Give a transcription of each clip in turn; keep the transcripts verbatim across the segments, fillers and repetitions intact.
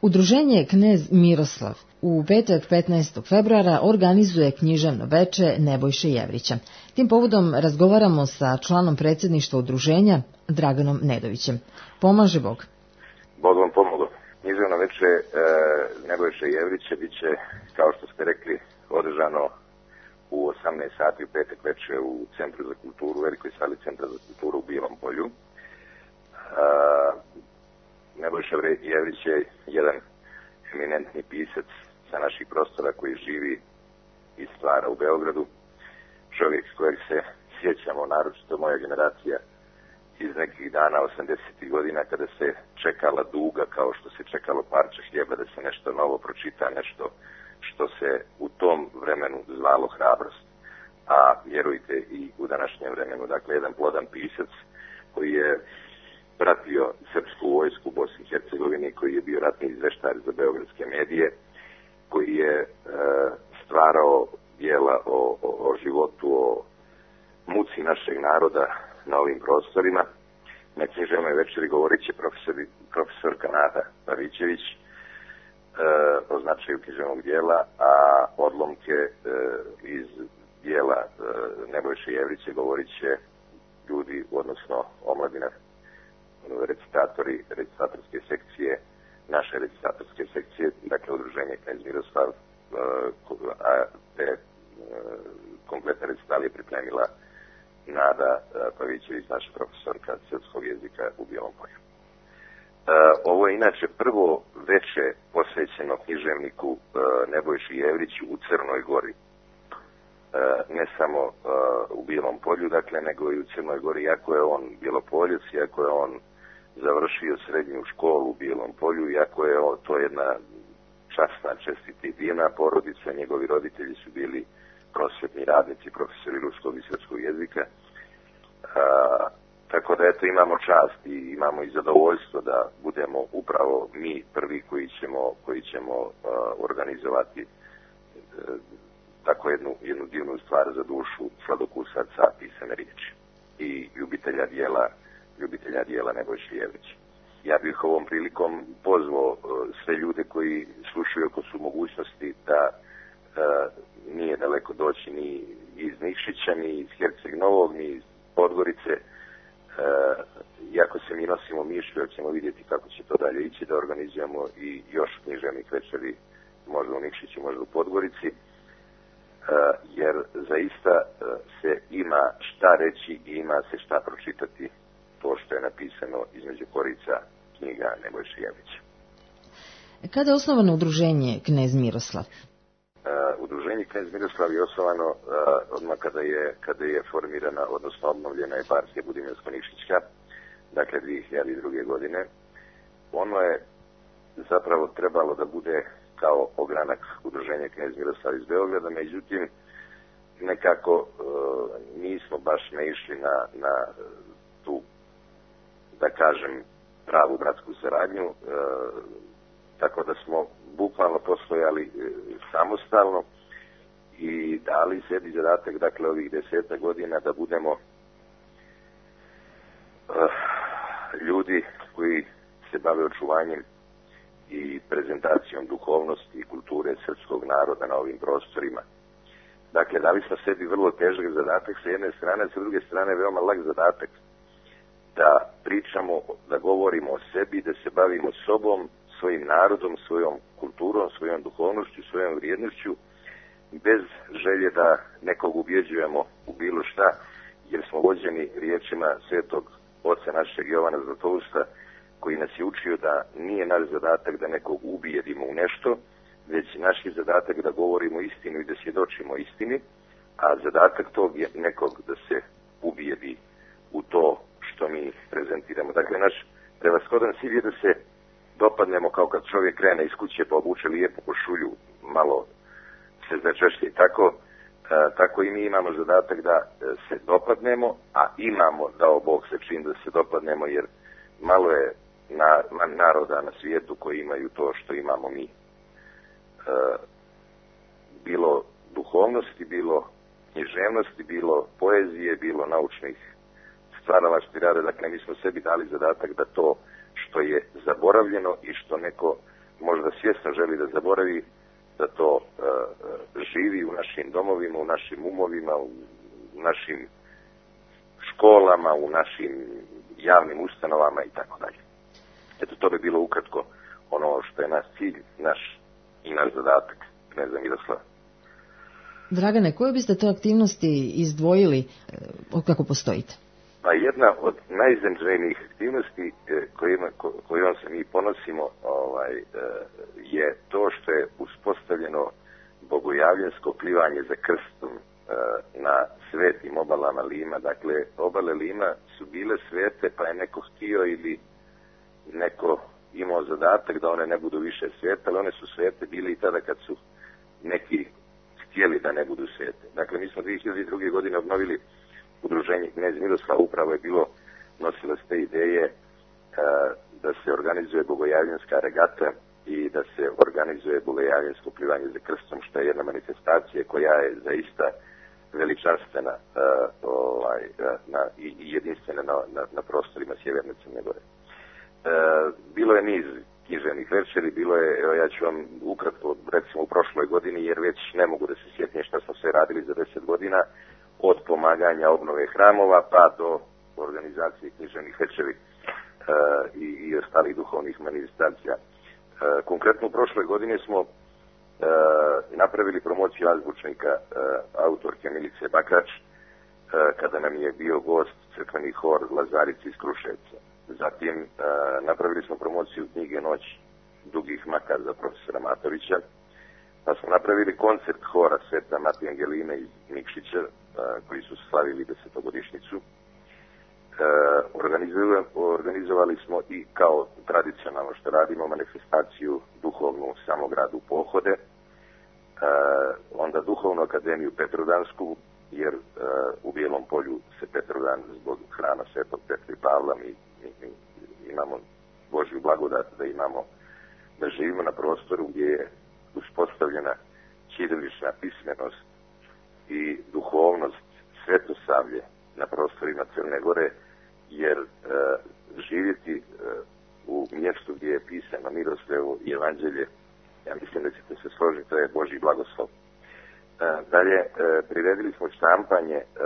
Udruženje Knez Miroslav u petak petnaestog februara organizuje književno veče Nebojše Jevrića. Tim povodom razgovaramo sa članom predsjedništva udruženja Draganom Nedovićem. Pomaže Bog. Bog vam pomogao. Književno veče e, Nebojše Jevrića bit će, kao što ste rekli, održano u osamnaest sati u petak veče u Centru za kulturu, u velikoj sali Centra za kulturu u Bijelom Polju. E, Nebojša Jevrić je jedan eminentni pisac sa naših prostora koji živi i stvara u Beogradu. Čovjek kojeg se sjećamo, naročito moja generacija, iz nekih dana osamdesetih godina kada se čekala duga kao što se čekalo parče hljeba da se nešto novo pročita, nešto što se u tom vremenu zvalo hrabrost. A vjerujte i u današnjem vremenu. Dakle, jedan plodan pisac koji je pratio srpsku vojsku u Bosni i Hercegovini, koji je bio ratni izveštar za beogradske medije, koji je e, stvarao djela o, o, o životu, o muci našeg naroda na ovim prostorima. Na književnoj večeri govorit će profesor, profesorka Nada Pavićević e, o značaju književnog dijela, a odlomke e, iz dijela e, Nebojše Jevrića govorit će ljudi, odnosno omladina, recitatori recitatorske sekcije, naše recitatorske sekcije, dakle udruženje Knez Miroslav, a te kompletne recital je pripremila Nada Pavićević, naša profesorka srpskog jezika u Bijelom Polju. Ovo je inače prvo veče posvećeno književniku Nebojši Jevriću u Crnoj Gori. Ne samo u Bijelom Polju, dakle, nego i u Crnoj Gori, iako je on Bjelopoljac, iako je on završio srednju školu u Bijelom Polju, iako je to jedna časna, čestita i divna porodica, njegovi roditelji su bili prosvetni radnici, profesori ruskog i srpskog jezika. A, tako da eto imamo čast i imamo i zadovoljstvo da budemo upravo mi prvi koji ćemo, koji ćemo a, organizovati a, tako jednu, jednu divnu stvar za dušu sladokusaca pisane riječi i ljubitelja dijela ljubitelja dijela Nebojše Jevrića. Ja bih ovom prilikom pozvao uh, sve ljude koji slušaju ako su mogućnosti da uh, nije daleko doći ni iz Nikšića, ni iz Herceg Novog, ni iz Podgorice. Uh, iako se mi nosimo mišlju, ćemo vidjeti kako će to dalje ići, da organizujemo i još književnih večeri, možda u Nikšiću, možda u Podgorici. Uh, jer zaista uh, se ima šta reći i ima se šta pročitati to što je napisano između korica knjiga Nebojše Jevrića. Kada je osnovano udruženje Knez Miroslav? Uh, udruženje Knez Miroslav je osnovano uh, odmah kada je, kada je formirana, odnosno obnovljena eparhija Budimljansko-Nikšićka, dakle dvije hiljade druge. godine. Ono je zapravo trebalo da bude kao ogranak udruženja Knez Miroslav iz Beograda, međutim nekako uh, nismo baš naišli na, na tu, da kažem, pravu bratsku saradnju, e, tako da smo bukvalno postojali e, samostalno i dali sebi zadatak, dakle, ovih deseta godina da budemo e, ljudi koji se bave očuvanjem i prezentacijom duhovnosti i kulture srpskog naroda na ovim prostorima. Dakle, dali smo sebi vrlo težak zadatak sa jedne strane, sa druge strane veoma lak zadatak da pričamo, da govorimo o sebi, da se bavimo sobom, svojim narodom, svojom kulturom, svojom duhovnošću, svojom vrijednošću, bez želje da nekog ubjeđujemo u bilo šta, jer smo vođeni riječima svetog oca našeg Jovana Zlatousta, koji nas je učio da nije naš zadatak da nekog ubijedimo u nešto, već naš je zadatak da govorimo istinu i da svjedočimo istini, a zadatak tog je nekog da se ubijedi u to što mi prezentiramo. Dakle, naš prevashodan cilj je da se dopadnemo kao kad čovjek krene iz kuće pa obuče lijepu košulju, malo se začešlje. Tako, e, tako i mi imamo zadatak da se dopadnemo, a imamo, dao Bog se čini da se dopadnemo, jer malo je na, na naroda na svijetu koji imaju to što imamo mi. E, bilo duhovnosti, bilo književnosti, bilo poezije, bilo naučnih stvaralačkih rada. Dakle, mi smo sebi dali zadatak da to što je zaboravljeno i što neko možda svjesno želi da zaboravi, da to uh, živi u našim domovima, u našim umovima, u našim školama, u našim javnim ustanovama i tako dalje. Eto, to bi bilo ukratko ono što je naš cilj, naš i naš zadatak kneza Miroslava. Dragane, koje biste to aktivnosti izdvojili od kako postojite? Pa jedna od najznačajnijih aktivnosti kojima, kojom se mi ponosimo ovaj, je to što je uspostavljeno bogojavljensko plivanje za krstom na svetim obalama Lima. Dakle, obale Lima su bile svete, pa je neko htio ili neko imao zadatak da one ne budu više svete, ali one su svete bile i tada kad su neki htjeli da ne budu svete. Dakle, mi smo dvije hiljade druge. godine obnovili udruženje Knez Miroslav, upravo je bilo nosilac te ideje da se organizuje bogojavljenska regata i da se organizuje bogojavljensko plivanje za krstom, što je jedna manifestacija koja je zaista veličanstvena uh, ovaj, na, i, i jedinstvena na, na, na prostorima Sjeverne Crne Gore. Uh, bilo je niz književnih večeri, bilo je, evo ja ću vam ukratko, recimo u prošloj godini, jer već ne mogu da se sjetim šta smo sve radili za deset godina, od pomaganja obnove hramova pa do organizacije književnih večeri uh, i, i ostalih duhovnih manifestacija. Uh, konkretno u prošloj godini smo Uh, napravili promociju azbučnika uh, autorke Milice Bakrač, uh, kada nam je bio gost crkveni hor Lazarici iz Kruševca. Zatim uh, napravili smo promociju knjige Noć dugih maka za profesora Matovića, pa smo napravili koncert hora Sveta Matije Angeline iz Nikšića, uh, koji su slavili desetogodišnjicu. Uh, organizovali smo i kao tradicionalno što radimo manifestaciju duhovnu Samogradu Pohode, uh, onda duhovnu akademiju Petrodansku, jer uh, u Bijelom Polju se Petrodan zbog hrana Svetog Petra i Pavla mi, mi, mi imamo Božju blagodat da imamo, da živimo na prostoru gdje je uspostavljena ćirilična pismenost i duhovnost Svetosavlje na prostorima Crne Gore, jer e, živjeti e, u mjestu gdje je pisano Miroslavljevo i Evanđelje, ja mislim da ćete se složiti, to je Božji blagoslov. E, dalje, e, priredili smo štampanje e,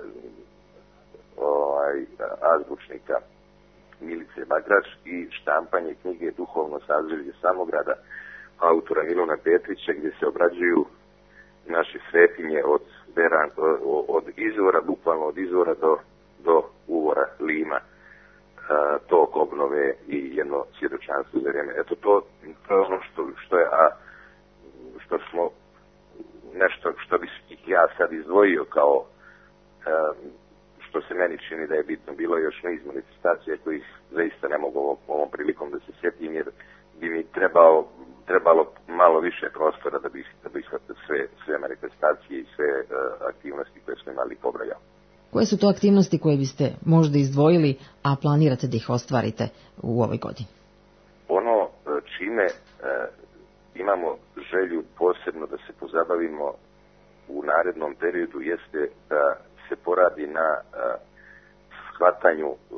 ovaj, azbučnika Milice Bakrač i štampanje knjige Duhovno sazrelje Samograda autora Miluna Petrića, gdje se obrađuju naše svetinje od, beran, od izvora, bukvalno od izvora do, do uvora Lima, a, tok obnove i jedno svjedočanstvo za vrijeme. Eto, to, to je ono što, što je, a što smo, nešto što bi ja sad izdvojio kao, a, što se meni čini da je bitno, bilo još niz manifestacija kojih zaista ne mogu ovom, ovom prilikom da se sjetim, jer bi mi trebao, trebalo malo više prostora da bih, da bih sve, sve manifestacije i sve uh, aktivnosti koje smo imali pobrojao. Koje su to aktivnosti koje biste možda izdvojili, a planirate da ih ostvarite u ovoj godini? Ono čime uh, imamo želju posebno da se pozabavimo u narednom periodu jeste da se poradi na uh, shvatanju uh,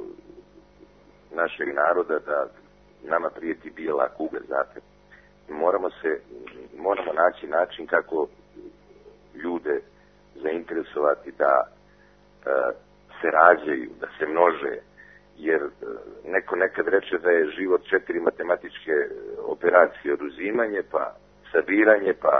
našeg naroda da nama prijeti bijela kuga, znate. Moramo se, moramo naći način kako ljude zainteresovati da uh, se rađaju, da se množe, jer uh, neko nekad reče da je život četiri matematičke operacije, oduzimanje, pa sabiranje, pa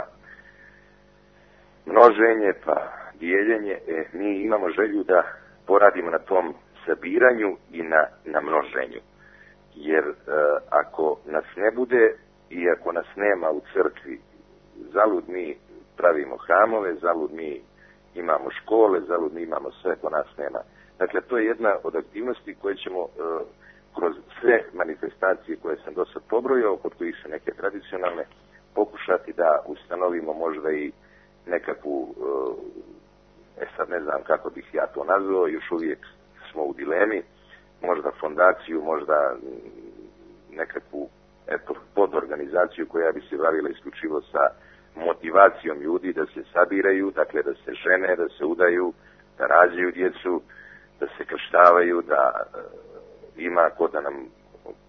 množenje, pa dijeljenje. E, mi imamo želju da poradimo na tom sabiranju i na, na množenju. Jer uh, ako nas ne bude i ako nas nema u crkvi, zalud mi pravimo hramove, zalud mi imamo škole, zalud mi imamo sve, ako nas nema. Dakle, to je jedna od aktivnosti koje ćemo uh, kroz sve manifestacije koje sam do sad pobrojao, kod kojih su neke tradicionalne, pokušati da ustanovimo možda i nekakvu, uh, e sad ne znam kako bih ja to nazvao, još uvijek smo u dilemi, možda fondaciju, možda nekakvu eto, podorganizaciju koja bi se bavila isključivo sa motivacijom ljudi da se sabiraju, dakle da se žene, da se udaju, da rađaju djecu, da se krštavaju, da e, ima ko da nam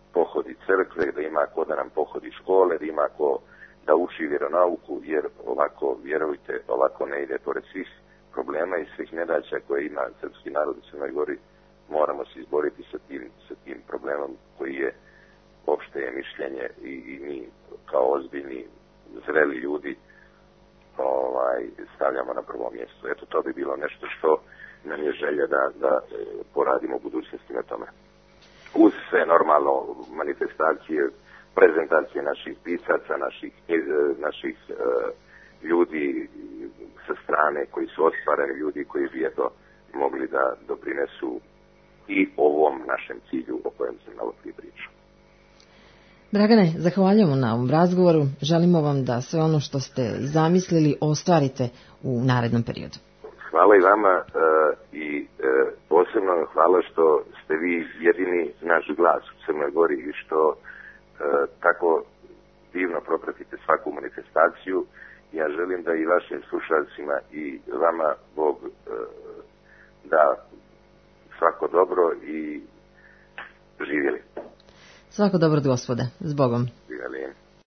pohodi crkve, da ima ko da nam pohodi škole, da ima ko da uči vjeronauku, jer ovako, vjerujte, ovako ne ide. Pored svih problema i svih nedaća koje ima srpski narod u Crnoj Gori, moramo se izboriti sa tim, sa tim problemom koji je opšte je mišljenje i, i mi kao ozbiljni, zreli ljudi ovaj, stavljamo na prvo mjesto. Eto, to bi bilo nešto što nam je želja da, da poradimo u budućnosti na tome. Uz sve normalno manifestacije, prezentacije naših pisaca, naših, naših uh, ljudi sa strane koji su ostvareni, ljudi koji bi eto mogli da doprinesu i ovom našem cilju o kojem sam malo prije pričao. Dragane, zahvaljujemo na ovom razgovoru. Želimo vam da sve ono što ste zamislili ostvarite u narednom periodu. Hvala i vama uh, i uh, posebno hvala što ste vi jedini naš glas u Crnoj Gori i što uh, tako divno propratite svaku manifestaciju. Ja želim da i vašim slušalcima i vama Bog uh, da svako dobro i živjeli. Svako dobro od Gospoda. S Bogom. Živjeli.